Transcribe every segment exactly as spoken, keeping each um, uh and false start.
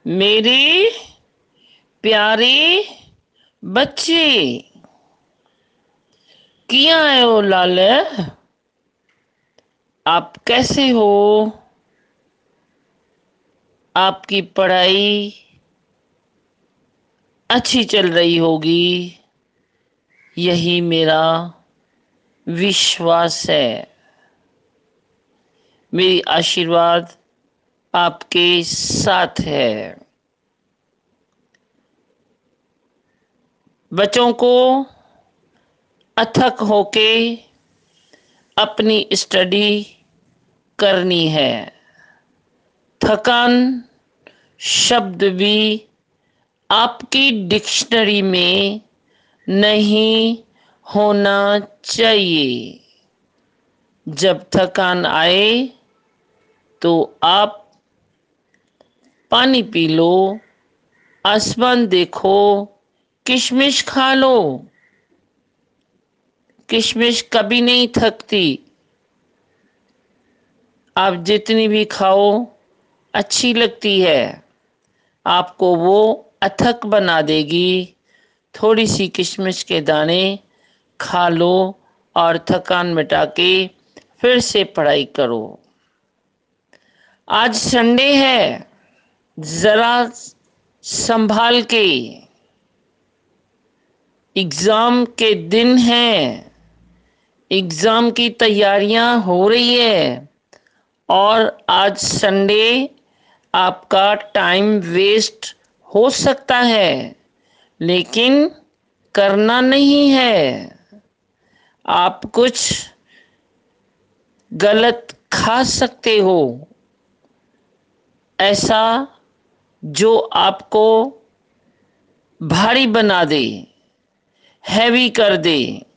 मेरे प्यारे बच्चे, किया है ओ लाल, आप कैसे हो? आपकी पढ़ाई अच्छी चल रही होगी, यही मेरा विश्वास है। मेरी आशीर्वाद आपके साथ है। बच्चों को अथक होके अपनी स्टडी करनी है। थकान शब्द भी आपकी डिक्शनरी में नहीं होना चाहिए। जब थकान आए तो आप पानी पी लो, आसमान देखो, किशमिश खा लो। किशमिश कभी नहीं थकती। आप जितनी भी खाओ अच्छी लगती है। आपको वो अथक बना देगी। थोड़ी सी किशमिश के दाने खा लो और थकान मिटा के फिर से पढ़ाई करो। आज संडे है, जरा संभाल के। एग्जाम के दिन हैं, एग्जाम की तैयारियां हो रही है और आज संडे आपका टाइम वेस्ट हो सकता है, लेकिन करना नहीं है। आप कुछ गलत खा सकते हो, ऐसा जो आपको भारी बना दे, हैवी कर दे।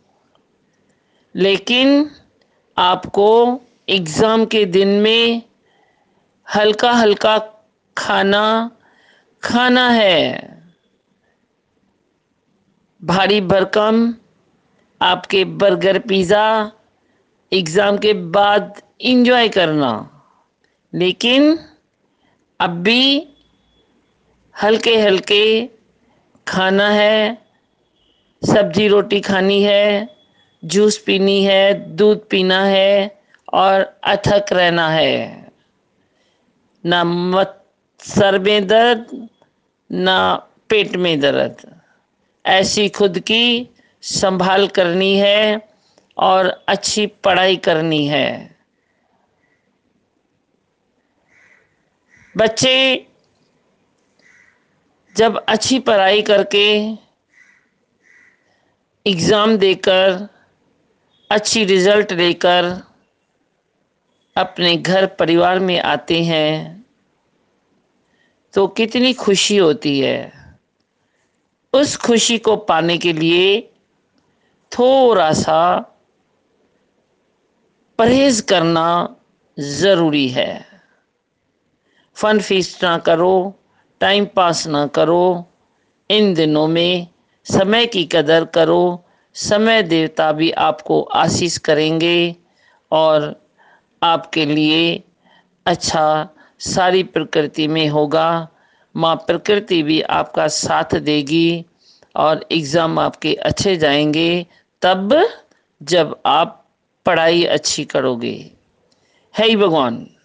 लेकिन आपको एग्जाम के दिन में हल्का हल्का खाना खाना है। भारी भरकम आपके बर्गर पिज़्ज़ा एग्ज़ाम के बाद इंजॉय करना, लेकिन अब भी हल्के हल्के खाना है। सब्जी रोटी खानी है, जूस पीनी है, दूध पीना है और अथक रहना है। ना मत सर में दर्द, ना पेट में दर्द। ऐसी खुद की संभाल करनी है और अच्छी पढ़ाई करनी है। बच्चे जब अच्छी पढ़ाई करके एग्ज़ाम देकर अच्छी रिजल्ट लेकर अपने घर परिवार में आते हैं तो कितनी खुशी होती है। उस खुशी को पाने के लिए थोड़ा सा परहेज करना ज़रूरी है। फन फीस्ट ना करो, टाइम पास ना करो। इन दिनों में समय की कदर करो। समय देवता भी आपको आशीष करेंगे और आपके लिए अच्छा सारी प्रकृति में होगा। माँ प्रकृति भी आपका साथ देगी और एग्ज़ाम आपके अच्छे जाएंगे तब जब आप पढ़ाई अच्छी करोगे। हे भगवान।